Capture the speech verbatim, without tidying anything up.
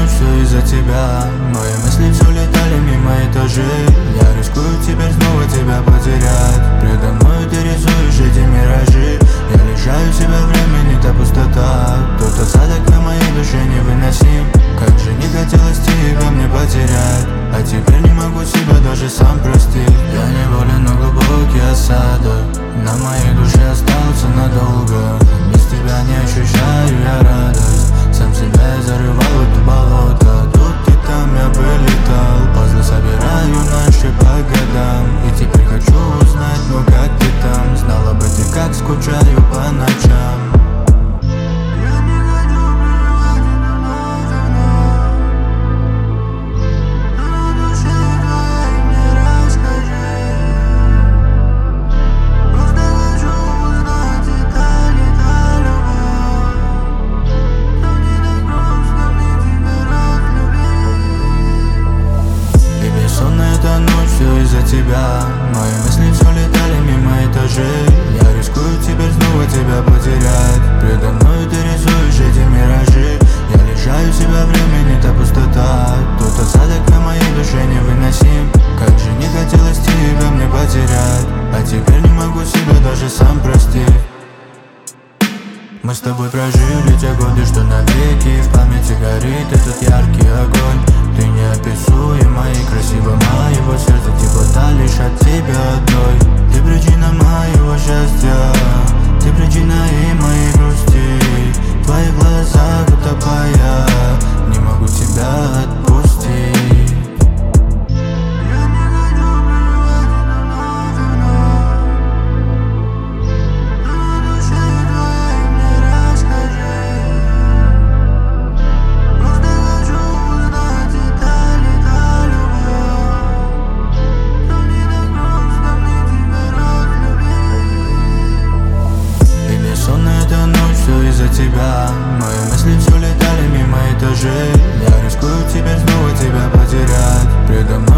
ночь, все из-за тебя. Мои мысли все летали мимо этажей. Я рискую теперь снова тебя потерять. Предо мной ты рисуешь эти миражи. Я лишаю себя времени, та пустота. Тот осадок на моей душе невыносим. Как же не хотелось тебя мне потерять. А теперь не могу себя даже сам простить. Я не болен, но глубокий осадок на моей душе остался надолго. Без тебя не ощущаю я радость. Сам себя я зарывал в это болото. Тут и там я вылетал. Пазлы собираю наши по годам. И теперь хочу узнать, ну как ты там. Знала бы ты, как скучаю по ночам. Из-за тебя мои мысли все летали мимо этажей. Я рискую теперь снова тебя потерять. Предо мной ты рисуешь эти миражи. Я лишаю себя времени, та пустота. Тот осадок на моей душе невыносим. Как же не хотелось тебя мне потерять. А теперь не могу себя даже сам простить. Мы с тобой прожили те годы, что навеки. В памяти горит этот яркий огонь. Ты неописуема и красива моего сердца. Теплота лишь от тебя одной. Ты причина моего счастья. Ты причина и моей грусти. В твоих глазах утопая, не могу тебя отпустить. Из-за тебя мои мысли все летали мимо этажей. Я рискую теперь снова тебя потерять. Предо мной